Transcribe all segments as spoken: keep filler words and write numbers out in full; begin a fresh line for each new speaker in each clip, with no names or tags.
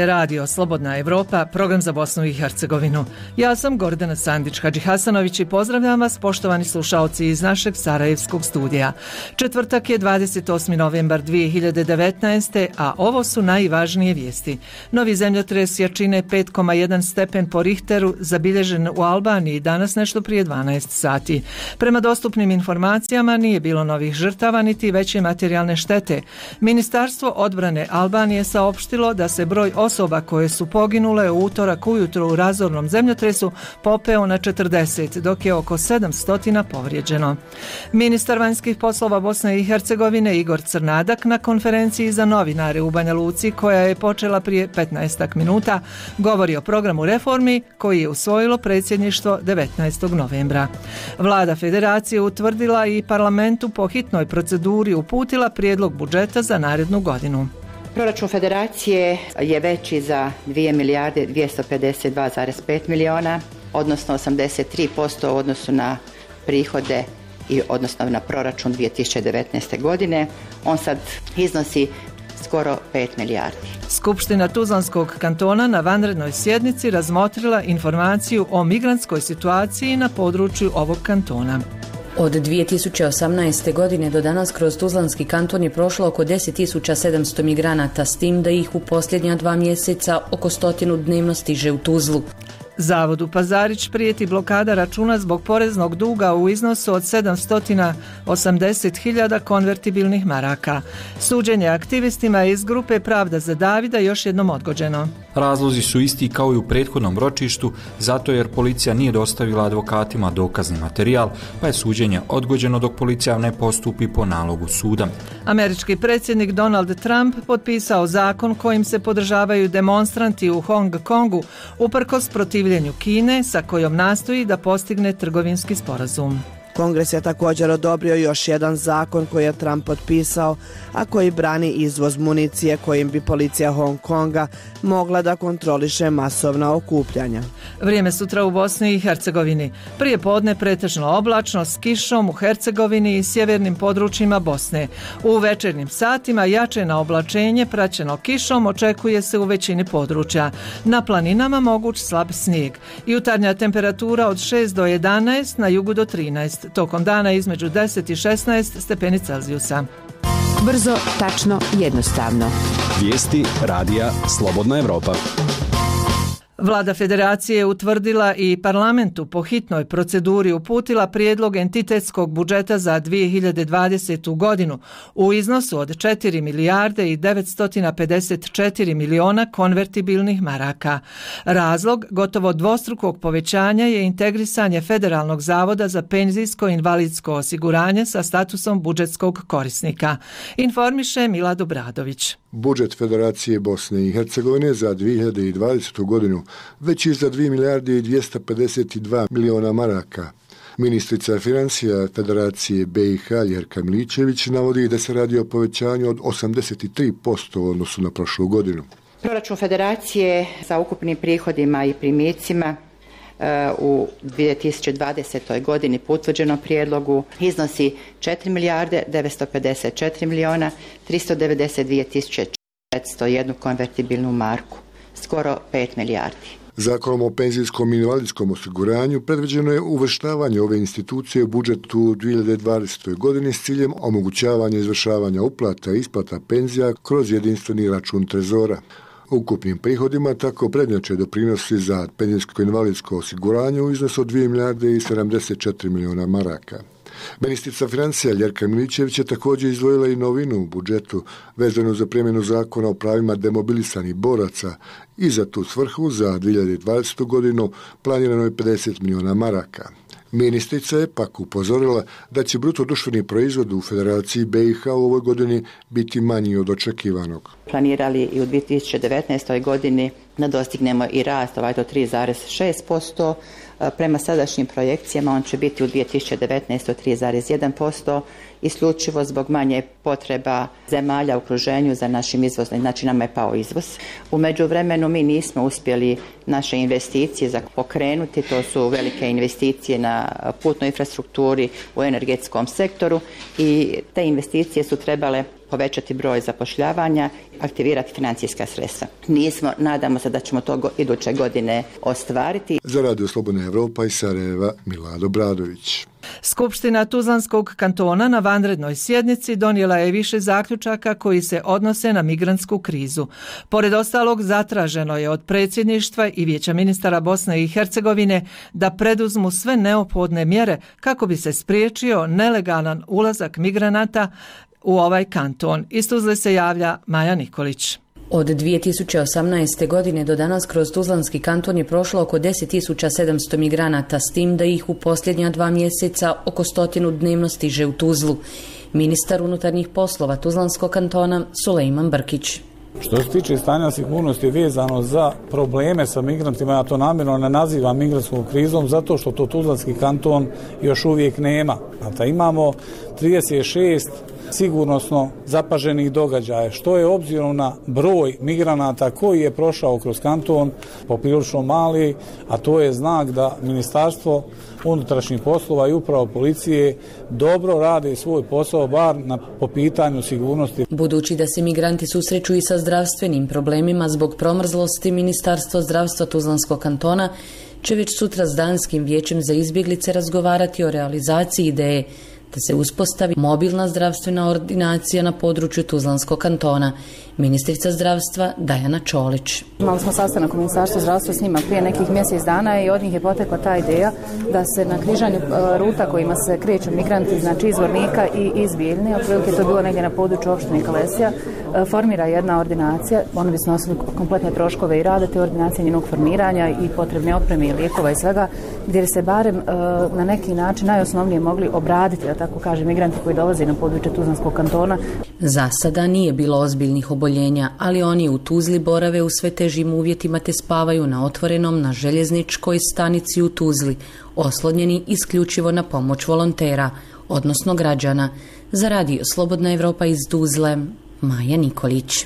je radio Slobodna Evropa, program za Bosnu i Hercegovinu. Ja sam Gordana Sandić-Hadžihasanović i pozdravljam vas, poštovani slušaoci iz našeg sarajevskog studija. Četvrtak je dvadeset osmi novembar dvije hiljade devetnaeste. a ovo su najvažnije vijesti. Novi zemljotres jačine pet zarez jedan stepen po Richteru zabilježen u Albaniji danas nešto prije dvanaest sati. Prema dostupnim informacijama nije bilo novih žrtava niti veće materijalne štete. Ministarstvo odbrane Albanije saopštilo da se broj osoba koje su poginule u utorak ujutro u razornom zemljotresu popeo na četrdeset, dok je oko sedamsto povrijeđeno. Ministar vanjskih poslova Bosne i Hercegovine Igor Crnadak na konferenciji za novinare u Banja Luci, koja je počela prije petnaest minuta, govori o programu reformi koji je usvojilo predsjedništvo devetnaestog novembra. Vlada Federacije utvrdila i parlamentu po hitnoj proceduri uputila prijedlog budžeta za narednu godinu.
Proračun Federacije je veći za dvije milijarde dvjesto pedeset dva zarez pet miliona, odnosno osamdeset tri posto u odnosu na prihode i odnosno na proračun dvije tisuće devetnaeste. godine. On sad iznosi skoro pet milijardi.
Skupština Tuzlanskog kantona na vanrednoj sjednici razmotrila informaciju o migrantskoj situaciji na području ovog kantona.
Od dvije tisuće osamnaeste. godine do danas kroz Tuzlanski kanton je prošlo oko deset tisuća sedamsto migranata, s tim da ih u posljednja dva mjeseca oko stotinu dnevno stiže u Tuzlu.
Zavodu Pazarić prijeti blokada računa zbog poreznog duga u iznosu od sedamsto osamdeset hiljada konvertibilnih maraka. Suđenje aktivistima iz grupe Pravda za Davida još jednom odgođeno.
Razlozi su isti kao i u prethodnom ročištu, zato jer policija nije dostavila advokatima dokazni materijal, pa je suđenje odgođeno dok policija ne postupi po nalogu suda.
Američki predsjednik Donald Trump potpisao zakon kojim se podržavaju demonstranti u Hong Kongu uprkos protivljenju Kine, sa kojom nastoji da postigne trgovinski sporazum.
Kongres je također odobrio još jedan zakon koji je Trump potpisao, a koji brani izvoz municije kojim bi policija Hong Konga mogla da kontroliše masovna okupljanja.
Vrijeme sutra u Bosni i Hercegovini. Prije podne pretežno oblačno s kišom u Hercegovini i sjevernim područjima Bosne. U večernjim satima jače na oblačenje praćeno kišom očekuje se u većini područja. Na planinama moguć slab snijeg. Jutarnja temperatura od šest do jedanaest, na jugu do trinaest. Tokom dana između deset i šesnaest stepeni Celzijusa.
Brzo, tačno, jednostavno.
Vijesti radija Slobodna Evropa.
Vlada Federacije utvrdila i parlamentu po hitnoj proceduri uputila prijedlog entitetskog budžeta za dvije hiljade dvadesetu. godinu u iznosu od četiri milijarde i devetsto pedeset četiri miliona konvertibilnih maraka. Razlog gotovo dvostrukog povećanja je integrisanje Federalnog zavoda za penzijsko i invalidsko osiguranje sa statusom budžetskog korisnika, informiše Milad Obradović.
Budžet Federacije Bosne i Hercegovine za dvije hiljade dvadesetu. godinu veći za dvije milijarde i dvjesto pedeset dva miliona maraka. Ministrica financija Federacije B i H Ljerka Miličević navodi da se radi o povećanju od osamdeset tri posto u odnosu na prošlu godinu.
Proračun Federacije za ukupnim prihodima i primicima u dvije tisuće dvadesetoj. godini po utvrđenom prijedlogu iznosi četiri milijarde devetsto pedeset četiri miliona tristo devedeset dvije tisuće četiristo jednu konvertibilnu marku, skoro pet milijardi.
Zakonom o penzijskom i invalidskom osiguranju predviđeno je uvrštavanje ove institucije u budžetu u dvije hiljade dvadesetoj. godini s ciljem omogućavanja izvršavanja uplata i isplata penzija kroz jedinstveni račun trezora. Ukupnim prihodima tako prednjače doprinosi za penzijsko i invalidsko osiguranje u iznosu od dvije milijarde i sedamdeset četiri miliona maraka. Ministrica financija Ljerka Miličević je također izdvojila i novinu u budžetu vezanu za primjenu zakona o pravima demobilisanih boraca i za tu svrhu za dvije hiljade dvadesetu. godinu planirano je pedeset miliona maraka. Ministrica je pak upozorila da će bruto društveni proizvod u Federaciji B i H u ovoj godini biti manji od očekivanog.
Planirali i u dvije tisuće devetnaestoj. godini da dostignemo i rast ovaj do tri zarez šest posto. Prema sadašnjim projekcijama on će biti u dvije tisuće devetnaestoj. tri zarez jedan posto, isključivo zbog manje potreba zemalja u okruženju za našim izvozom, znači nama je pao izvoz. U međuvremenu mi nismo uspjeli naše investicije za pokrenuti, to su velike investicije na putnoj infrastrukturi, u energetskom sektoru i te investicije su trebale povećati broj zapošljavanja, aktivirati financijska sredstva. Nismo, nadamo se da ćemo to go, iduće godine ostvariti.
Za Radio Slobodna Evropa iz Sarajeva, Milado Bradović.
Skupština Tuzlanskog kantona na vanrednoj sjednici donijela je više zaključaka koji se odnose na migrantsku krizu. Pored ostalog, zatraženo je od predsjedništva i Vijeća ministara Bosne i Hercegovine da preduzmu sve neophodne mjere kako bi se spriječio nelegalan ulazak migranata u ovaj kanton. Iz Tuzle se javlja Maja Nikolić.
Od dvije tisuće osamnaeste. godine do danas kroz Tuzlanski kanton je prošlo oko deset tisuća sedamsto migranata, s tim da ih u posljednja dva mjeseca oko stotinu dnevno stiže u Tuzlu. Ministar unutarnjih poslova Tuzlanskog kantona Sulejman Brkić.
Što se tiče stanja sigurnosti vezano za probleme sa migrantima, ja to namjerno ne nazivam migrantskom krizom zato što to Tuzlanski kanton još uvijek nema. Znate, imamo trideset šest sigurnosno zapaženih događaja, što je obzirom na broj migranata koji je prošao kroz kanton poprilično mali, a to je znak da Ministarstvo unutrašnjih poslova i upravo policije dobro rade svoj posao, bar na, po pitanju sigurnosti.
Budući da se migranti susreću i sa zdravstvenim problemima zbog promrzlosti, Ministarstvo zdravstva Tuzlanskog kantona će već sutra s Danskim vijećem za izbjeglice razgovarati o realizaciji ideje da se uspostavi mobilna zdravstvena ordinacija na području Tuzlanskog kantona. Ministrica zdravstva Dajana Čolić.
Imali smo sastanak u Ministarstvu zdravstva s njima prije nekih mjesec dana i od njih je potekla ta ideja da se na križanju ruta kojima se kreću migranti, znači iz Vornika i iz Bijeljne, otprilike to je bilo negdje na području opštine Kalesija, formira jedna ordinacija, oni bi snosili kompletne troškove i rade te ordinacije, njenog formiranja i potrebne opreme i lijekova i svega, gdje se barem na neki način najosnovnije mogli obraditi, da tako kaže, migranti koji dolaze na područje Tuzlanskog kantona.
Za sada nije bilo ozbiljnih oboljenja, ali oni u Tuzli borave u sve težim uvjetima te spavaju na otvorenom na željezničkoj stanici u Tuzli, oslonjeni isključivo na pomoć volontera, odnosno građana. Za Radio Slobodna Evropa iz Tuzle, Maja Nikolić.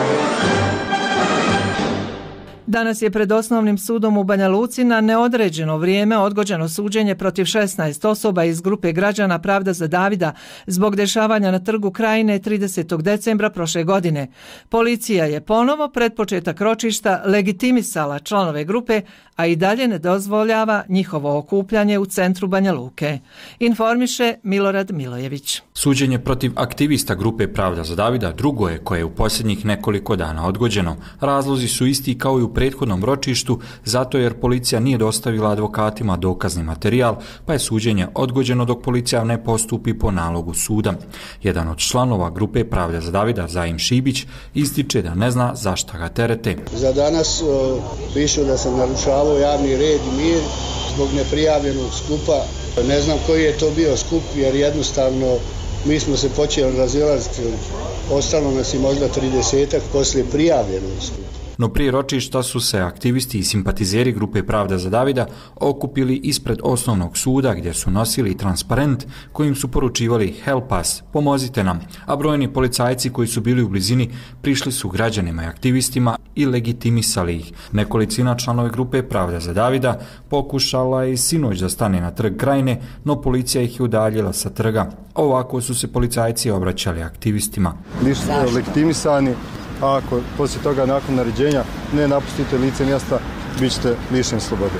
Danas je pred Osnovnim sudom u Banja Luci na neodređeno vrijeme odgođeno suđenje protiv šesnaest osoba iz grupe građana Pravda za Davida zbog dešavanja na Trgu Krajine tridesetog decembra prošle godine. Policija je ponovo pred početak ročišta legitimisala članove grupe, a i dalje ne dozvoljava njihovo okupljanje u centru Banja Luke. Informiše Milorad Milojević.
Suđenje protiv aktivista grupe Pravda za Davida drugo je koje je u posljednjih nekoliko dana odgođeno. Razlozi su isti kao i u prethodnom ročištu, zato jer policija nije dostavila advokatima dokazni materijal, pa je suđenje odgođeno dok policija ne postupi po nalogu suda. Jedan od članova grupe Pravda za Davida, Zaim Šibić, ističe da ne zna zašto ga terete.
Za danas uh, pišu da sam narušavao javni red i mir zbog neprijavljenog skupa. Ne znam koji je to bio skup, jer jednostavno mi smo se počeli razilaziti. Ostalo nas je možda tridesetak poslije prijavljenog skupa.
No prije ročišta su se aktivisti i simpatizeri grupe Pravda za Davida okupili ispred osnovnog suda gdje su nosili transparent kojim su poručivali Help us, pomozite nam, a brojni policajci koji su bili u blizini prišli su građanima i aktivistima i legitimisali ih. Nekolicina članove grupe Pravda za Davida pokušala je i sinoć da stane na Trg Krajine, no policija ih je udaljila sa trga. Ovako su se policajci obraćali aktivistima.
Nisu legitimisani. A ako poslije toga nakon naređenja ne napustite lice mjesta, bit ćete lišeni slobode.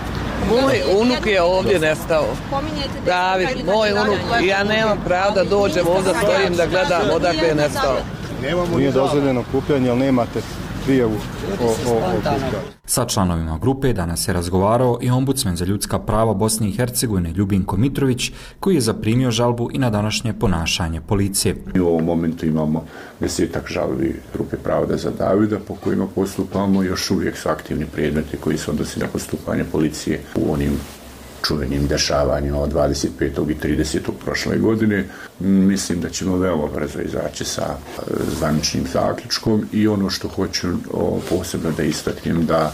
Moj unuk je ovdje nestao. David, moj unuk. I ja nemam pravo da dođem ovdje, stojim da gledam odakle je nestao.
Nije dozvoljeno okupljanje, ali nemate prijavu o, o, o okupljanju.
Sa članovima grupe danas je razgovarao i ombudsman za ljudska prava Bosne i Hercegovine Ljubinko Mitrović, koji je zaprimio žalbu i na današnje ponašanje policije.
U ovom momentu imamo desetak žalbi grupe Pravda za Davida po kojima postupamo. Još uvijek su aktivni predmeti koji se odnosi na postupanje policije u onim čuvenim dešavanjima od dvadeset petog i tridesetog prošle godine. Mislim da ćemo veoma brzo izaći sa zvaničnim zaključkom i ono što hoću o, posebno da istaknem da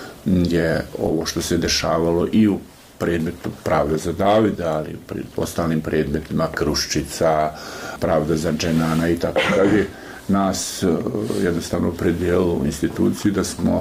je ovo što se dešavalo i u predmetu Pravda za Davida, ali i ostalim predmetima Kruščica, Pravda za Dženana i tako dalje, nas jednostavno predijelo u instituciji da smo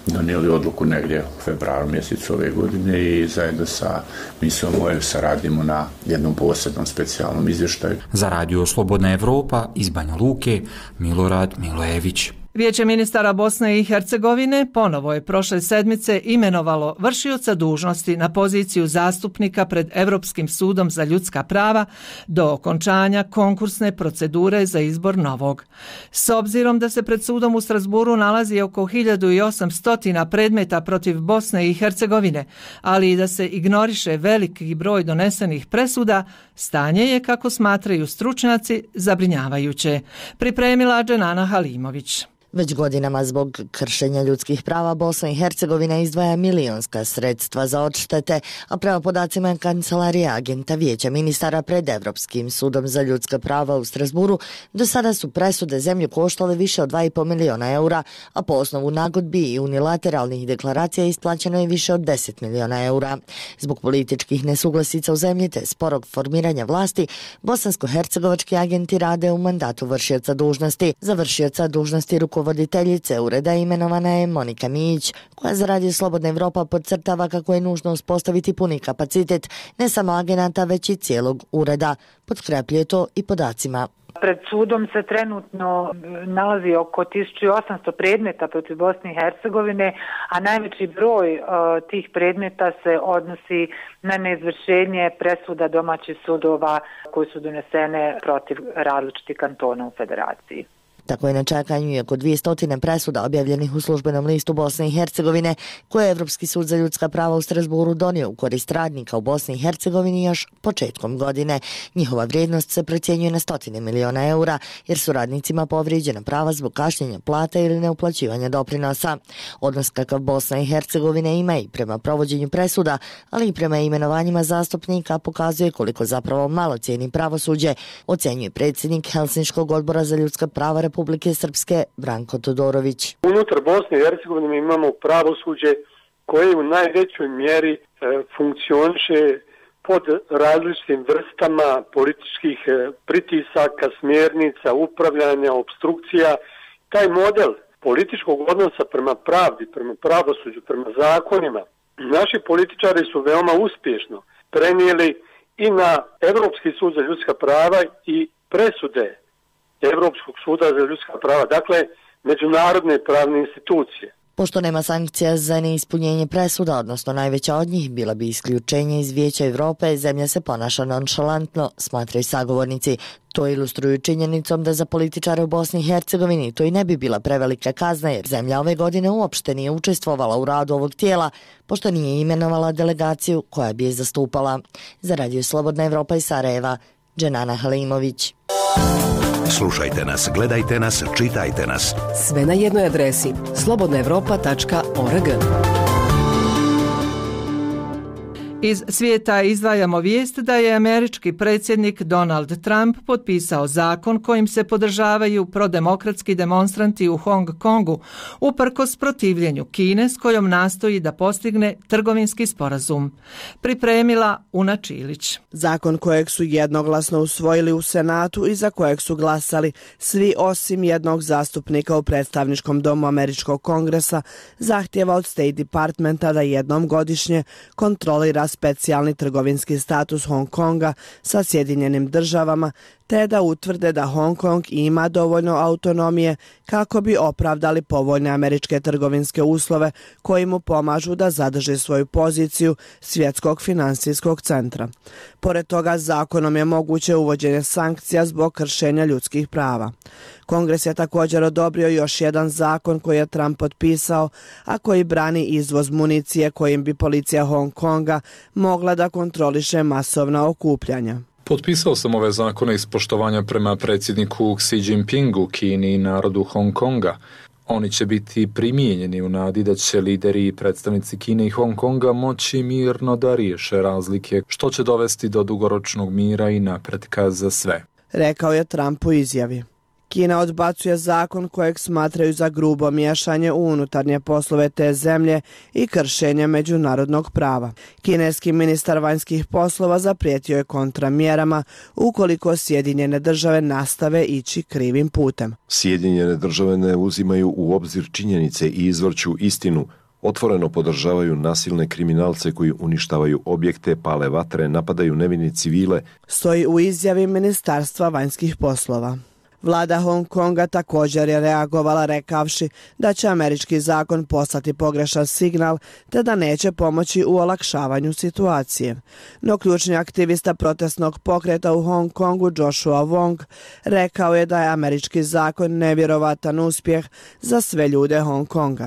donijeli odluku negdje u februaru mjesecu ove godine i zajedno sa misijom O E F S-a radimo na jednom posebnom specijalnom izvještaju.
Za Radio Slobodna Evropa iz Banja Luke, Milorad Milojević.
Vijeće ministara Bosne i Hercegovine ponovo je prošle sedmice imenovalo vršioca dužnosti na poziciju zastupnika pred Europskim sudom za ljudska prava do okončanja konkursne procedure za izbor novog. S obzirom da se pred sudom u Strasburu nalazi oko hiljadu osamsto predmeta protiv Bosne i Hercegovine, ali i da se ignoriše veliki broj donesenih presuda, stanje je, kako smatraju stručnjaci, zabrinjavajuće. Pripremila Dženana Halimović.
Već godinama zbog kršenja ljudskih prava Bosna i Hercegovina izdvaja milionska sredstva za odštete, a prema podacima Kancelarije agenta Vijeća ministara pred Evropskim sudom za ljudska prava u Strasburu, do sada su presude zemlju koštale više od dva i po miliona eura, a po osnovu nagodbi i unilateralnih deklaracija isplaćeno je više od deset miliona eura. Zbog političkih nesuglasica u zemlji te sporog formiranja vlasti, bosansko-hercegovački agenti rade u mandatu vršioca dužnosti. Za vršioca dužnosti rukovoditelja Voditeljice ureda imenovana je Monika Mijić, koja za Radio Slobodna Evropa podcrtava kako je nužno uspostaviti puni kapacitet ne samo agenata, već i cijelog ureda. Potkrepljuje to i podacima.
Pred sudom se trenutno nalazi oko tisuću osamsto predmeta protiv Bosne i Hercegovine, a najveći broj uh, tih predmeta se odnosi na neizvršenje presuda domaćih sudova koji su donesene protiv različitih kantona u federaciji.
Tako je na čekanju i oko dvjesto presuda objavljenih u službenom listu Bosne i Hercegovine, koje je Evropski sud za ljudska prava u Strasburu donio u korist radnika u Bosni i Hercegovini još početkom godine. Njihova vrijednost se procjenjuje na stotine miliona eura, jer su radnicima povrijeđena prava zbog kašnjenja plata ili neuplaćivanja doprinosa. Odnos kakav Bosna i Hercegovina ima i prema provođenju presuda, ali i prema imenovanjima zastupnika pokazuje koliko zapravo malo cijeni pravosuđe, ocjenjuje predsjednik Helsinškog odbora za ljudska prava Republike Srpske Branko Todorović.
Unutar Bosne i Hercegovine imamo pravosuđe koje u najvećoj mjeri e, funkcioniše pod različitim vrstama političkih e, pritisaka, smjernica, upravljanja, obstrukcija. Taj model političkog odnosa prema pravdi, prema pravosuđu, prema zakonima, naši političari su veoma uspješno prenijeli i na Evropski sud za ljudska prava i presude Evropskog suda za ljudska prava, dakle međunarodne pravne institucije.
Pošto nema sankcija za neispunjenje presuda, odnosno najveća od njih bila bi isključenje iz Vijeća Evrope, zemlja se ponaša nonšalantno, smatraju sagovornici. To ilustruju činjenicom da za političare u Bosni i Hercegovini to i ne bi bila prevelika kazna, jer zemlja ove godine uopšte nije učestvovala u radu ovog tijela, pošto nije imenovala delegaciju koja bi je zastupala. Za Radio Slobodna Evropa iz Sarajeva, Dženana Halimović.
Slušajte nas, gledajte nas, čitajte nas.
Sve na jednoj adresi slobodna evropa tačka org.
Iz svijeta izdvajamo vijest da je američki predsjednik Donald Trump potpisao zakon kojim se podržavaju prodemokratski demonstranti u Hong Kongu, uprkos protivljenju Kine s kojom nastoji da postigne trgovinski sporazum. Pripremila Una Čilić.
Zakon kojeg su jednoglasno usvojili u Senatu i za kojeg su glasali svi osim jednog zastupnika u predstavničkom domu Američkog kongresa, zahtjeva od State Departmenta da jednom godišnje kontrolira specijalni trgovinski status Hong Konga sa Sjedinjenim državama, te da utvrde da Hong Kong ima dovoljno autonomije kako bi opravdali povoljne američke trgovinske uslove koji mu pomažu da zadrži svoju poziciju svjetskog finansijskog centra. Pored toga, zakonom je moguće uvođenje sankcija zbog kršenja ljudskih prava. Kongres je također odobrio još jedan zakon koji je Trump potpisao, a koji brani izvoz municije kojim bi policija Hong Konga mogla da kontroliše masovna okupljanja.
Potpisao sam ove zakone iz poštovanja prema predsjedniku Xi Jinpingu, Kini i narodu Hong Konga. Oni će biti primijenjeni u nadi da će lideri i predstavnici Kine i Hong Konga moći mirno da riješe razlike, što će dovesti do dugoročnog mira i napretka za sve,
rekao je Trump u izjavi. Kina odbacuje zakon kojeg smatraju za grubo miješanje u unutarnje poslove te zemlje i kršenje međunarodnog prava. Kineski ministar vanjskih poslova zaprijetio je kontramjerama ukoliko Sjedinjene države nastave ići krivim putem.
Sjedinjene države ne uzimaju u obzir činjenice i izvrću istinu, otvoreno podržavaju nasilne kriminalce koji uništavaju objekte, pale vatre, napadaju nevine civile.
Stoji u izjavi Ministarstva vanjskih poslova. Vlada Hong Konga također je reagovala rekavši da će američki zakon poslati pogrešan signal te da neće pomoći u olakšavanju situacije. No ključni aktivista protestnog pokreta u Hong Kongu Joshua Wong rekao je da je američki zakon nevjerovatan uspjeh za sve ljude Hong Konga.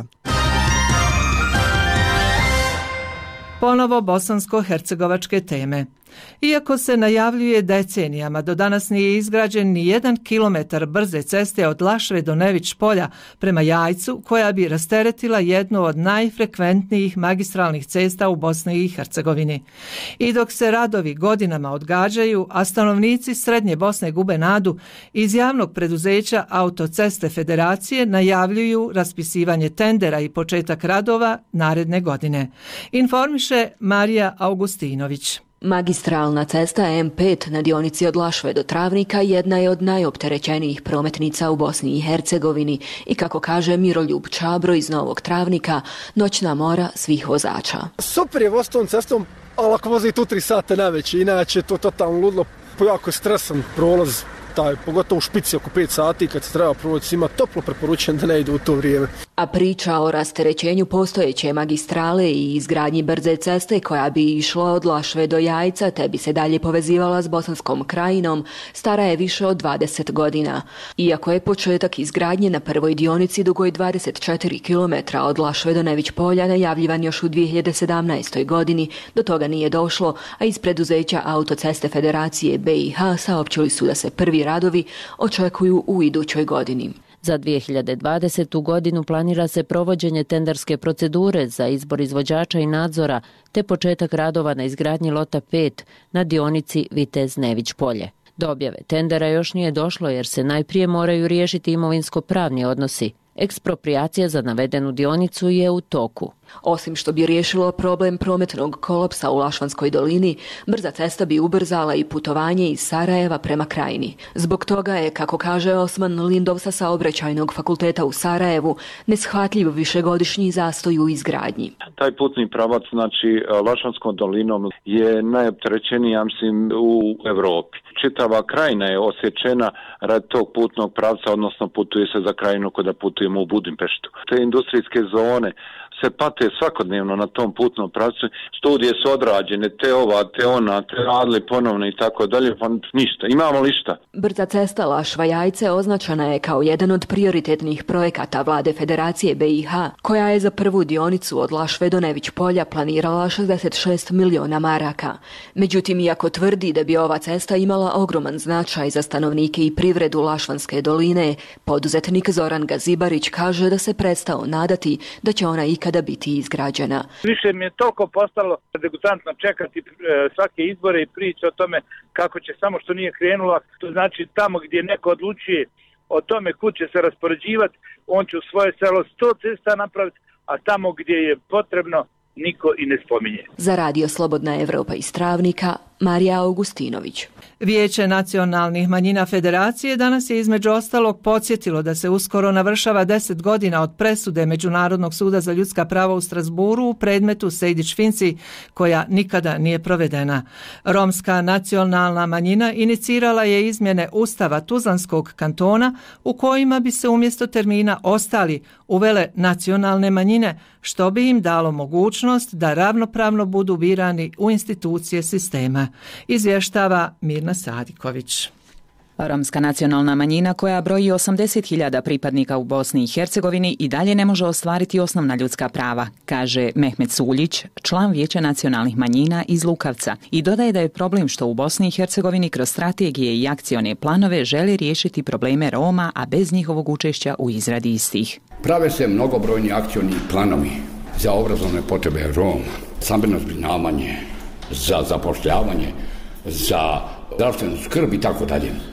Ponovo bosansko-hercegovačke teme. Iako se najavljuje decenijama, do danas nije izgrađen ni jedan kilometar brze ceste od Lašve do Nević polja prema Jajcu, koja bi rasteretila jednu od najfrekventnijih magistralnih cesta u Bosni i Hercegovini. I dok se radovi godinama odgađaju, a stanovnici Srednje Bosne gube nadu, iz javnog preduzeća Autoceste Federacije najavljuju raspisivanje tendera i početak radova naredne godine. Informiše Marija Augustinović.
Magistralna cesta M pet na dionici od Lašve do Travnika jedna je od najopterećenijih prometnica u Bosni i Hercegovini i, kako kaže Miroljub Čabro iz Novog Travnika, noćna mora svih vozača.
Super je voz tom cestom, ali ako vozi tu tri sata naveće, inače to totalno ludlo, jako stresan prolaz, taj, pogotovo u špici oko pet sati kad se treba provoditi, svima toplo preporučujem da ne idu u to vrijeme.
A priča o rasterećenju postojeće magistrale i izgradnji brze ceste koja bi išla od Lašve do Jajca te bi se dalje povezivala s Bosanskom krajinom stara je više od dvadeset godina. Iako je početak izgradnje na prvoj dionici dugoj dvadeset četiri kilometra od Lašve do Nević polja najavljivan još u dvije hiljade sedamnaestoj. godini, do toga nije došlo, a iz preduzeća Autoceste Federacije B i H saopćili su da se prvi radovi očekuju u idućoj godini.
Za dvije hiljade dvadesetu. godinu planira se provođenje tenderske procedure za izbor izvođača i nadzora te početak radova na izgradnji lota pet na dionici Vitez-Nević polje. Do objave tendera još nije došlo jer se najprije moraju riješiti imovinsko-pravni odnosi. Eksproprijacija za navedenu dionicu je u toku.
Osim što bi riješilo problem prometnog kolapsa u Lašvanskoj dolini, brza cesta bi ubrzala i putovanje iz Sarajeva prema Krajini. Zbog toga je, kako kaže Osman Lindov sa Saobraćajnog fakulteta u Sarajevu, neshvatljiv višegodišnji zastoj u izgradnji.
Taj putni pravac, znači Lašvanskom dolinom, je najopterećeniji, ja mislim, u Europi. Čitava Krajina je osjećena rad tog putnog pravca, odnosno putuje se za Krajinu kada putujemo u Budimpeštu. Te industrijske zone se pate svakodnevno na tom putnom pravcu. Studije su odrađene, te ova, te ona, te radili ponovno i tako dalje, pa ništa. Imamo li šta?
Brza cesta Lašva-Jajce označena je kao jedan od prioritetnih projekata vlade Federacije B i H, koja je za prvu dionicu od Lašve do Nević polja planirala šezdeset šest miliona maraka. Međutim, iako tvrdi da bi ova cesta imala ogroman značaj za stanovnike i privredu Lašvanske doline, poduzetnik Zoran Gazibarić kaže da se prestao nadati da će ona ikada kada biti izgrađena.
Više mi je toliko postalo degutantno čekati svake izbore i priče o tome kako će, samo što nije krenula, to znači tamo gdje neko odlučuje o tome kud će se raspoređivati, on će u svoje selo sto cesta napraviti, a tamo gdje je potrebno niko i ne spominje.
Za Radio Slobodna Evropa iz Travnika, Marija Augustinović.
Vijeće nacionalnih manjina Federacije danas je između ostalog podsjetilo da se uskoro navršava deset godina od presude Međunarodnog suda za ljudska prava u Strasburu u predmetu Sejdić-Finci, koja nikada nije provedena. Romska nacionalna manjina inicirala je izmjene Ustava Tuzlanskog kantona u kojima bi se umjesto termina ostali uvele nacionalne manjine, što bi im dalo mogućnost da ravnopravno budu birani u institucije sistema. Izvještava Mirna Sadiković.
Romska nacionalna manjina, koja broji osamdeset hiljada pripadnika u Bosni i Hercegovini, i dalje ne može ostvariti osnovna ljudska prava, kaže Mehmet Suljić, član Vijeća nacionalnih manjina iz Lukavca, i dodaje da je problem što u Bosni i Hercegovini kroz strategije i akcione planove žele riješiti probleme Roma, a bez njihovog učešća u izradi istih.
Prave se mnogobrojni akcioni planovi za obrazovne potrebe Roma, stambeno zbrinjavanje, za zapošljavanje, za zdravstvenu skrb i tako dalje.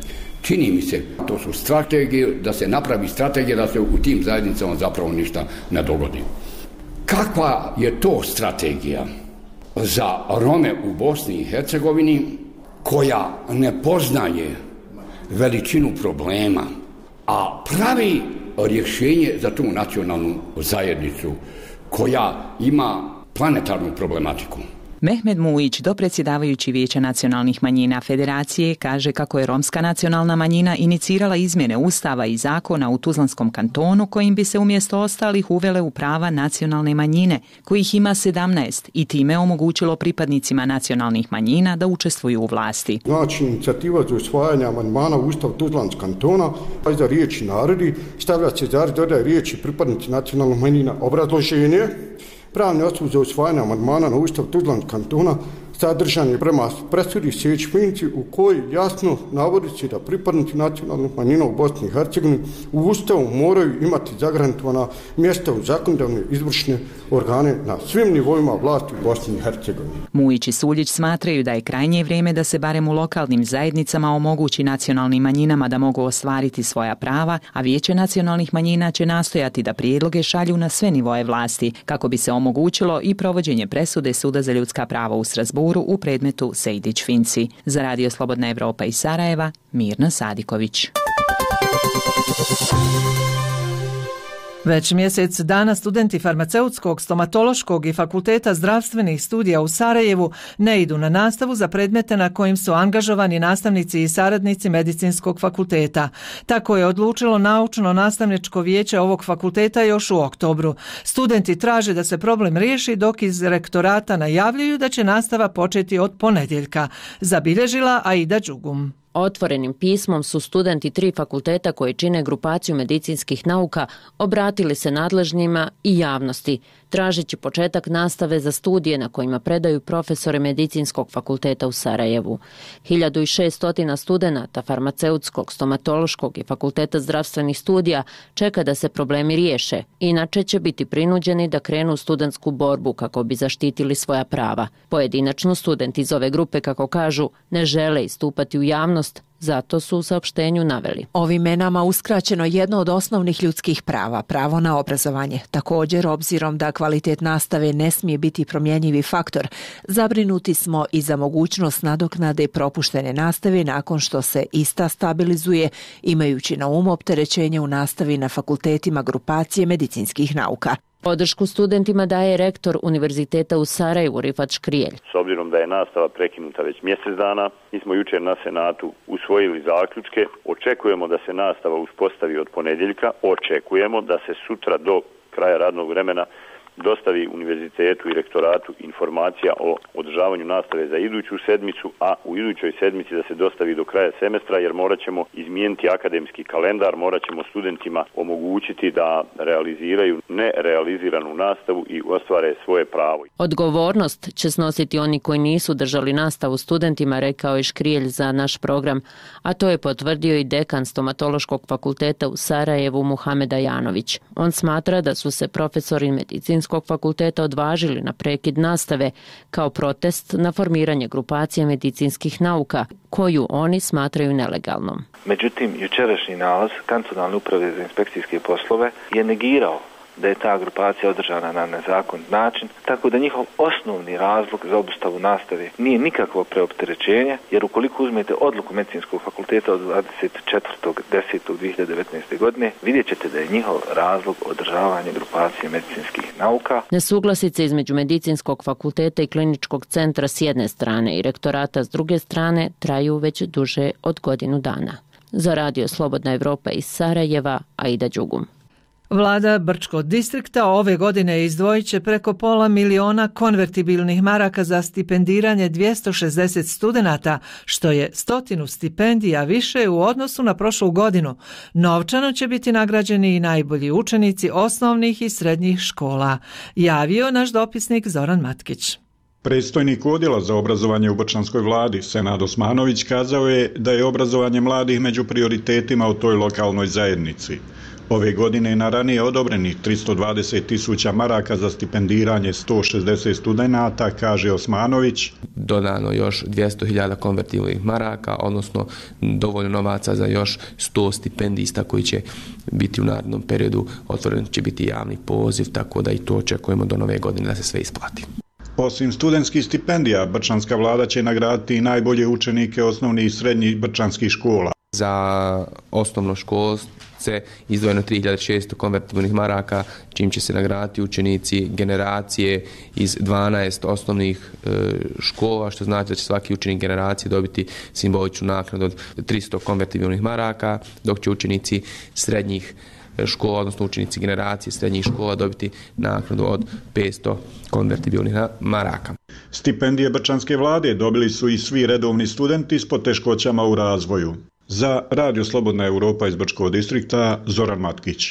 Čini mi se, to su strategije, da se napravi strategija da se u tim zajednicama zapravo ništa ne dogodi. Kakva je to strategija za Rome u Bosni i Hercegovini koja ne poznaje veličinu problema, a pravi rješenje za tu nacionalnu zajednicu koja ima planetarnu problematiku?
Mehmed Mujić, dopredsjedavajući Vijeća nacionalnih manjina Federacije, kaže kako je romska nacionalna manjina inicirala izmjene ustava i zakona u Tuzlanskom kantonu kojim bi se umjesto ostalih uvele u prava nacionalne manjine, kojih ima sedamnaest, i time omogućilo pripadnicima nacionalnih manjina da učestvuju u vlasti.
Znači, inicijativa za usvajanje amandmana u ustav Tuzlanskog kantona, za riječi narodi, stavlja se zarez dodaje riječi pripadnici nacionalnih manjina. Obrazloženje: pravni osnov za usvajanje amandmana na ustav Tuzlanskog kantona sadržan je prema presudi Sejdić-Finci u kojoj jasno navodi se da pripadnici nacionalnih manjina u Bosni i Hercegovini u ustavu moraju imati zagarantovana mjesta u zakonodavne izvršne organe na svim nivoima vlasti u Bosni i Hercegovini.
Mujić i Suljić smatraju da je krajnje vrijeme da se barem u lokalnim zajednicama omogući nacionalnim manjinama da mogu ostvariti svoja prava, a Vijeće nacionalnih manjina će nastojati da prijedloge šalju na sve nivoje vlasti kako bi se omogućilo i provođenje presude Suda za ljudska prava u Strasburu u predmetu Sejdić-Finci. Za Radio Slobodna Evropa iz Sarajeva, Mirna Sadiković.
Već mjesec dana studenti farmaceutskog, stomatološkog i fakulteta zdravstvenih studija u Sarajevu ne idu na nastavu za predmete na kojim su angažovani nastavnici i saradnici medicinskog fakulteta. Tako je odlučilo naučno-nastavničko vijeće ovog fakulteta još u oktobru. Studenti traže da se problem riješi, dok iz rektorata najavljuju da će nastava početi od ponedjeljka. Zabilježila Aida Đugum.
Otvorenim pismom su studenti tri fakulteta koji čine grupaciju medicinskih nauka obratili se nadležnima i javnosti, tražeći početak nastave za studije na kojima predaju profesore medicinskog fakulteta u Sarajevu. hiljadu šesto studenata farmaceutskog, stomatološkog i fakulteta zdravstvenih studija čeka da se problemi riješe, inače će biti prinuđeni da krenu u studentsku borbu kako bi zaštitili svoja prava. Pojedinačno studenti iz ove grupe, kako kažu, ne žele istupati u javnost, zato su u saopštenju naveli:
ovim je nama uskraćeno jedno od osnovnih ljudskih prava, pravo na obrazovanje. Također, obzirom da kvalitet nastave ne smije biti promjenjivi faktor, zabrinuti smo i za mogućnost nadoknade propuštene nastave nakon što se ista stabilizuje, imajući na umu opterećenje u nastavi na fakultetima grupacije medicinskih nauka.
Podršku studentima daje rektor Univerziteta u Sarajevu Rifat Škrijelj.
S obzirom da je nastava prekinuta već mjesec dana, mi smo jučer na Senatu usvojili zaključke. Očekujemo da se nastava uspostavi od ponedjeljka. Očekujemo da se sutra do kraja radnog vremena dostavi univerzitetu i rektoratu informacija o održavanju nastave za iduću sedmicu, a u idućoj sedmici da se dostavi do kraja semestra, jer morat ćemo izmijeniti akademski kalendar, morat ćemo studentima omogućiti da realiziraju nerealiziranu nastavu i ostvare svoje pravo.
Odgovornost će snositi oni koji nisu držali nastavu studentima, rekao je Škrijelj za naš program, a to je potvrdio i dekan stomatološkog fakulteta u Sarajevu Muhamed Ajanović. On smatra da su se profesori medicinskog fakulteta odvažili na prekid nastave kao protest na formiranje grupacije medicinskih nauka, koju oni smatraju nelegalnom.
Međutim, jučerašnji nalaz Kantonalne uprave za inspekcijske poslove je negirao da je ta grupacija održana na nezakonit način, tako da njihov osnovni razlog za obustavu nastave nije nikakvo preopterećenje, jer ukoliko uzmete odluku medicinskog fakulteta od dvadeset četvrtog desetog dvije hiljade devetnaeste. godine, vidjet ćete da je njihov razlog održavanje grupacije medicinskih nauka.
Nesuglasice između medicinskog fakulteta i kliničkog centra s jedne strane i rektorata s druge strane traju već duže od godinu dana. Za Radio Slobodna Evropa iz Sarajeva, Aida Đugum.
Vlada Brčkog distrikta ove godine izdvojit će preko pola miliona konvertibilnih maraka za stipendiranje dvjesto šezdeset studenata, što je stotinu stipendija više u odnosu na prošlu godinu. Novčano će biti nagrađeni i najbolji učenici osnovnih i srednjih škola, javio naš dopisnik Zoran Matkić.
Predstojnik odjela za obrazovanje u Brčanskoj vladi, Senad Osmanović, kazao je da je obrazovanje mladih među prioritetima u toj lokalnoj zajednici. Ove godine na ranije odobrenih tristo dvadeset tisuća maraka za stipendiranje sto šezdeset studenata, kaže Osmanović.
Dodano još dvjesto hiljada konvertibilnih maraka, odnosno dovoljno novaca za još sto stipendista koji će biti u narednom periodu, otvoren će biti javni poziv, tako da i to očekujemo do nove godine da se sve isplati.
Osim studentskih stipendija, brčanska vlada će nagraditi najbolje učenike osnovnih i srednjih brčanskih škola.
Za osnovno školce izdvojeno tri hiljade šesto konvertibilnih maraka, čim će se nagraditi učenici generacije iz dvanaest osnovnih e, škola, što znači da će svaki učenik generacije dobiti simboličnu naknadu od tristo konvertibilnih maraka, dok će učenici srednjih škola, odnosno učenici generacije srednjih škola dobiti naknadu od petsto konvertibilnih maraka.
Stipendije brčanske vlade dobili su i svi redovni studenti s poteškoćama u razvoju. Za Radio Slobodna Europa iz Brčkog distrikta, Zoran Matkić.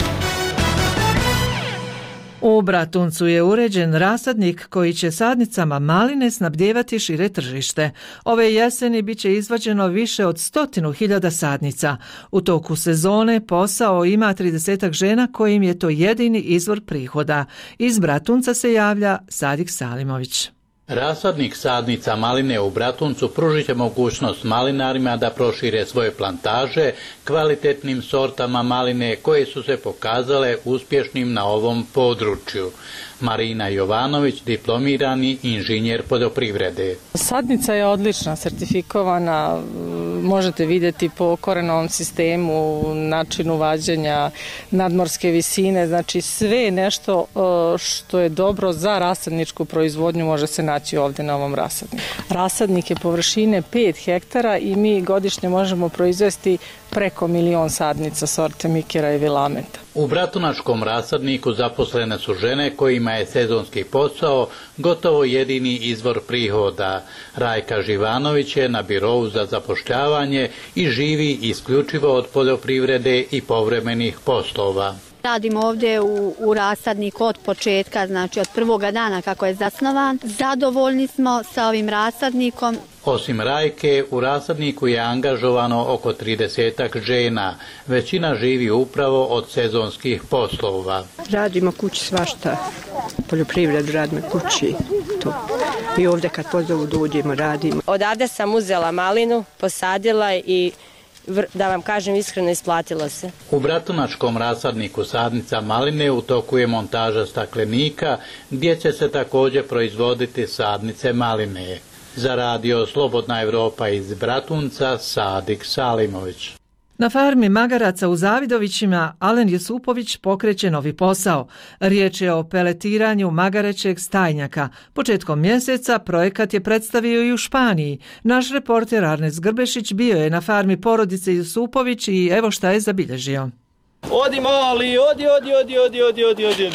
U Bratuncu je uređen rasadnik koji će sadnicama maline snabdijevati šire tržište. Ove jeseni bit će izvađeno više od stotinu hiljada sadnica. U toku sezone posao ima tridesetak žena kojim je to jedini izvor prihoda. Iz Bratunca se javlja Sadik Salimović.
Rasadnik sadnica maline u Bratuncu pružit će mogućnost malinarima da prošire svoje plantaže kvalitetnim sortama maline koje su se pokazale uspješnim na ovom području. Marina Jovanović, diplomirani inženjer poljoprivrede.
Sadnica je odlična, sertifikovana, možete vidjeti po korenovom sistemu, načinu vađenja, nadmorske visine, znači sve nešto što je dobro za rasadničku proizvodnju može se naći ovdje na ovom rasadniku. Rasadnik je površine pet hektara i mi godišnje možemo proizvesti preko milion sadnica sorte Mikera i Vilamenta.
U bratunačkom rasadniku zaposlene su žene kojima je sezonski posao gotovo jedini izvor prihoda. Rajka Živanović je na birovu za zapošljavanje i živi isključivo od poljoprivrede i povremenih poslova.
Radimo ovdje u, u rasadniku od početka, znači od prvoga dana kako je zasnovan. Zadovoljni smo sa ovim rasadnikom.
Osim Rajke, u rasadniku je angažovano oko tridesetak žena. Većina živi upravo od sezonskih poslova.
Radimo kući svašta, poljoprivredu radimo kući. To. I ovdje kad pozovu dođemo, radimo.
Odavde sam uzela malinu, posadila i da vam kažem iskreno, isplatilo se.
U bratunačkom rasadniku sadnica maline u toku je montaža staklenika gdje će se također proizvoditi sadnice maline. Za Radio Slobodna Europa iz Bratunca, Sadik Salimović.
Na farmi magaraca u Zavidovićima Alen Jusupović pokreće novi posao. Riječ je o peletiranju magarećeg stajnjaka. Početkom mjeseca projekat je predstavio i u Španiji. Naš reporter Arnes Grbešić bio je na farmi porodice Jusupović i evo šta je zabilježio.
Odi mali, odi, odi, odi, odi, odi, odi, odi.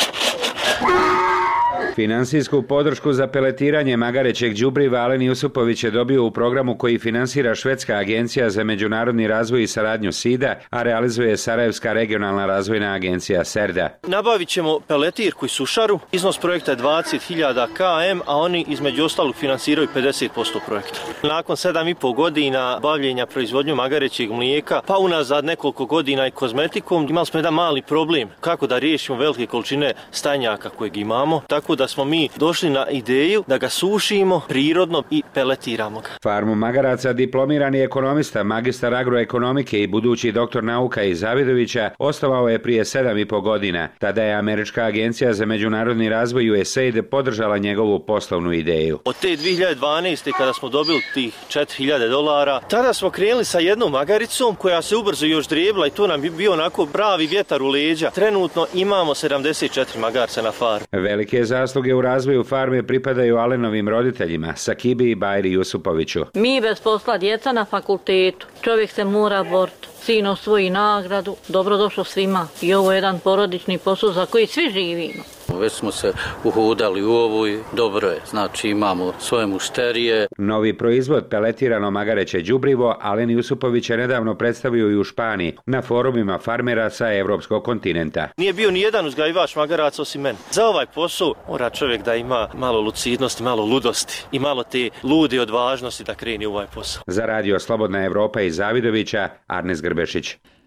Finansijsku podršku za peletiranje magarećeg đubriva Alen Jusupović je dobio u programu koji finansira Švedska agencija za međunarodni razvoj i saradnju SIDA, a realizuje Sarajevska regionalna razvojna agencija SERDA.
Nabavit ćemo peletirku i sušaru. Iznos projekta je dvadeset hiljada kilometara, a oni između ostalog finansiraju pedeset posto projekta. Nakon sedam i pol godina bavljenja proizvodnju magarećeg mlijeka, pa unazad nekoliko godina i kozmetikom, imali smo jedan mali problem kako da riješimo velike količine stajnjaka kojeg imamo, tako da smo mi došli na ideju da ga sušimo prirodno i peletiramo ga.
Farmu magaraca diplomirani ekonomista, magistar agroekonomike i budući doktor nauka iz Zavidovića osnovao je prije sedam i po godina. Tada je Američka agencija za međunarodni razvoj U S A I D podržala njegovu poslovnu ideju.
Od te dvije hiljade dvanaeste. kada smo dobili tih četiri hiljade dolara, tada smo krenuli sa jednom magaricom koja se ubrzo još drijebila i to nam bi bio onako pravi vjetar u leđa. Trenutno imamo sedamdeset četiri magarca na farmi.
Velike zasluge u razvoju farme pripadaju Alenovim roditeljima, Sakibi i Bajri Jusupoviću.
Mi bez posla, djeca na fakultetu, čovjek se mora boriti. Sin osvoji nagradu, dobrodošlo svima. I ovo je jedan porodični posao za koji svi živimo.
Već smo se uhudali u ovu i dobro je, znači imamo svoje mušterije.
Novi proizvod peletirano magareće đubrivo Alen Jusupović je nedavno predstavio i u Španiji na forumima farmera sa evropskog kontinenta.
Nije bio ni jedan uzgajivač magaraca osim mene. Za ovaj posao mora čovjek da ima malo lucidnosti, malo ludosti i malo te lude odvažnosti da kreni u ovaj posao.
Za Radio Slobodna Europa iz Zavidovića, Arnes Grbešić.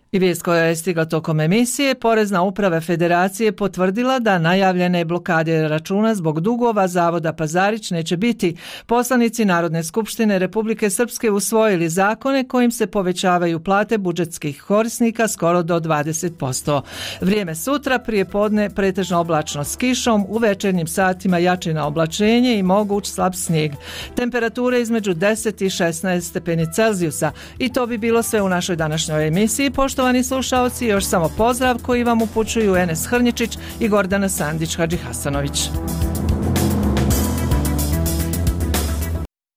I vijest koja je stigla tokom emisije, Porezna uprava Federacije potvrdila da najavljene blokade računa zbog dugova Zavoda Pazarić neće biti. Poslanici Narodne skupštine Republike Srpske usvojili zakone kojim se povećavaju plate budžetskih korisnika skoro do dvadeset posto. Vrijeme sutra, prije podne pretežno oblačno s kišom, u večernjim satima jače na oblačenje i moguć slab snijeg. Temperature između deset i šesnaest stepeni Celzijusa. I to bi bilo sve u našoj današnjoj emisiji. Poštovani slušaoci, još samo pozdrav koji vam upućuju Enes Hrnjičić i Gordana Sandić Hadžihasanović.